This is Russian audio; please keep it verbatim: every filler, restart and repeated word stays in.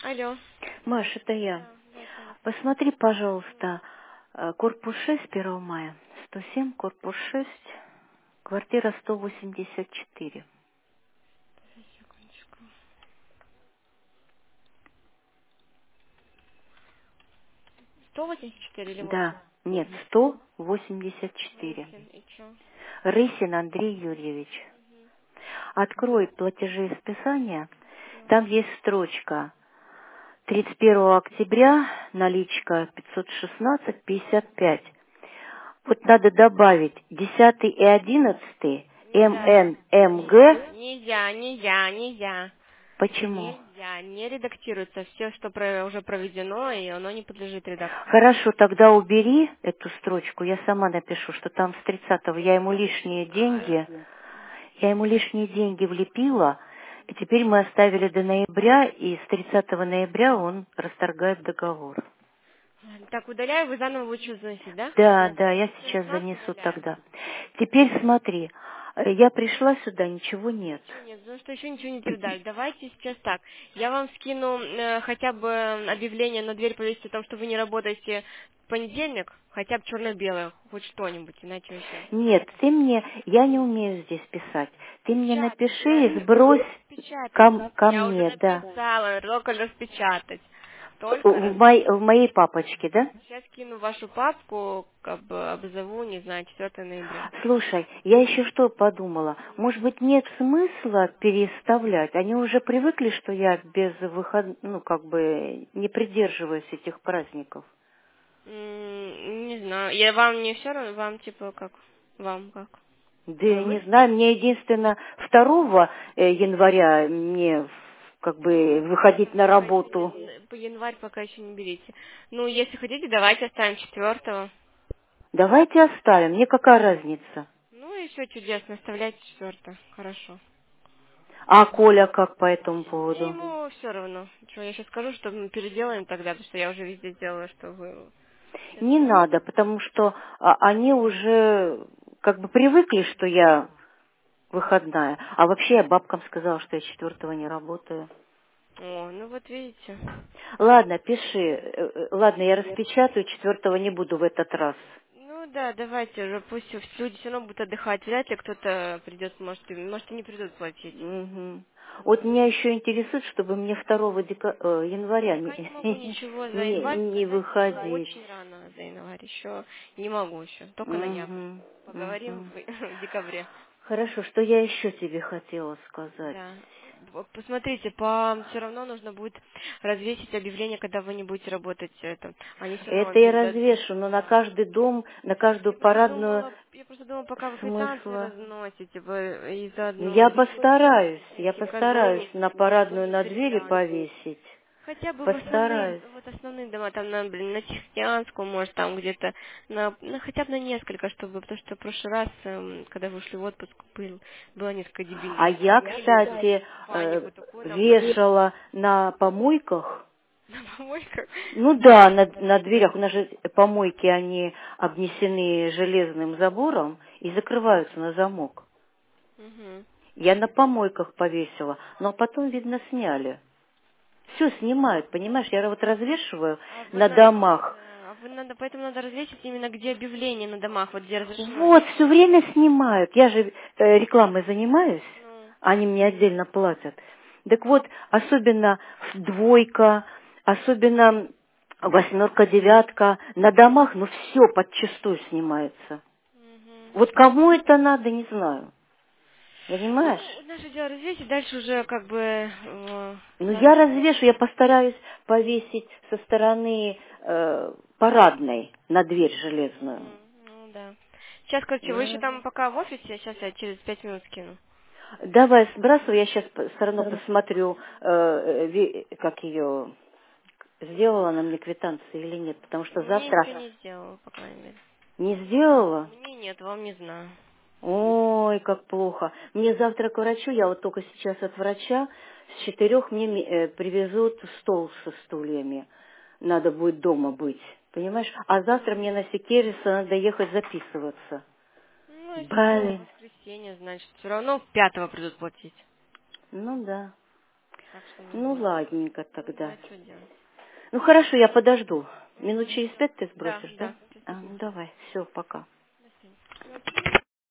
Алло. Маш, это я. Да, да, слушаю. Посмотри, пожалуйста, э, корпус шесть, первого мая, сто семь, корпус шесть, квартира сто восемьдесят четыре. Подожди секундочку. сто восемьдесят четыре или Да, восемь? нет, сто восемьдесят четыре. Рысин, и чё? Рысин Андрей Юрьевич. Открой платежи и списания. Да. Там есть строчка. тридцать первого октября, наличка пятьсот шестнадцать пятьдесят пять. Вот надо добавить десятый и одиннадцатый Нельзя, МНМГ. нельзя, нельзя, нельзя, нельзя. Почему? Нельзя, не редактируется. Все, что про- уже проведено, и оно не подлежит редакции. Хорошо, тогда убери эту строчку, я сама напишу, что там с тридцатого я ему лишние деньги, я ему лишние деньги влепила, и теперь мы оставили до ноября, и с тридцатого ноября он расторгает договор. Так, удаляю, вы заново будете заносить, да? Да, да, я Все, сейчас с нас занесу удаляю. тогда. Теперь смотри, э, я пришла сюда, ничего нет. Ничего нет, потому что еще ничего не передали. Давайте сейчас так. Я вам скину э, хотя бы объявление на дверь повесить о том, что вы не работаете в понедельник, хотя бы черно-белое, хоть что-нибудь, иначе вообще. Нет, ты мне, я не умею здесь писать. Ты мне Печатать, напиши и говорю, сбрось распечатать. ко, ко Я уже мне, да. написала, только распечатать. Только В, моей, распечатать. в моей папочке, да? Сейчас кину вашу папку, как бы обзову, не знаю, четвёртого ноября. Слушай, я еще что подумала. Может быть, нет смысла переставлять? Они уже привыкли, что я без выход... ну, как бы, не придерживаюсь этих праздников. М, Не знаю, я вам не все равно, вам типа как, вам как? Да я не Вы знаю, мне единственно второго э, января мне как бы выходить на давайте работу. ян- по январь пока еще не берите. Ну, если хотите, давайте оставим четвертого. Давайте оставим, мне какая разница? Ну и все чудесно, оставляйте четвертого. Хорошо. А Коля как по этому И поводу? ему все равно. Что, я сейчас скажу, что мы переделаем тогда, потому что я уже везде сделала, что вы... Сейчас Не скажу. надо, потому что а, они уже как бы привыкли, что я выходная. А вообще я бабкам сказала, что я четвертого не работаю. О, ну вот видите. Ладно, пиши. Э, э, Ладно, я распечатаю, четвертого не буду в этот раз. Ну да, давайте уже, пусть люди все равно будут отдыхать. Вряд ли кто-то придет, может, и, может, и не придут платить. Мгм. Вот меня еще интересует, чтобы мне второго дека... э, января Пока не могу не, ничего за не, январь не сказать, еще выходить. очень рано за январь, еще не могу еще, только ноябрь. Мгм, Поговорим мгм. в, в декабре. Хорошо, что я еще тебе хотела сказать. Да. Вот посмотрите, по все равно нужно будет развесить объявление, когда вы не будете работать. Это, они все равно Это я вам дадут. развешу, но на каждый дом, на каждую Я просто парадную думала, я просто думала, пока вы квитанции смысла. разносите, вы и Ну, заодно я постараюсь, я постараюсь экономите, на чтобы парадную не на двери передали. повесить. Хотя бы в основные, Постараюсь. вот основные дома, там, на, блин, на Тихоокеанском, может, там где-то, на, на- хотя бы на несколько, чтобы, потому что в прошлый раз, эм, когда вы ушли в отпуск, был, было несколько А дебильных я, объявлений, кстати, э, панику такую нам подняли вешала на помойках. на помойках. Ну да, на, на дверях. У нас же помойки, они обнесены железным забором и закрываются на замок. Мгм. Я на помойках повесила, но потом, видно, сняли. Все снимают, понимаешь? Я вот развешиваю А вы, на на- домах. да, а вы надо, поэтому надо развесить именно где объявление на домах, вот где разрешено Вот, вешать. все время снимают. Я же э, рекламой занимаюсь, Ну, они мне отдельно платят. Так вот, особенно двойка, особенно восьмерка, девятка, на домах, ну все подчистую снимается. мгм. Вот кому это надо, не знаю. Ну, Понимаешь? наше дело развесить, дальше уже как бы э, Ну, надо... я развешу, я постараюсь повесить со стороны э, парадной на дверь железную. Мгм. Ну да. Сейчас, короче, вы еще Я- там пока в офисе, сейчас я через пять минут скину. Давай сбрасывай, я сейчас все равно посмотрю, э, э, ви- как ее сделала она мне квитанции или нет, потому что Мне завтра ничего не сделала, по крайней мере. не сделала. Мне нет, вам не знаю. Ой, как плохо. Мне завтра к врачу, я вот только сейчас от врача, с четырех мне ми- э, привезут стол со стульями. Надо будет дома быть, понимаешь? А завтра мне на Секериса надо ехать записываться. Ну, если завтра Блин. воскресенье, значит, все равно пятого придут платить. Ну да. Так что не Ну, знаю. ладненько Не тогда. знаю, что делать. Ну, хорошо, я подожду. Минут через пять ты Да, сбросишь, да? да, через А, пять ну минут. давай, все, пока.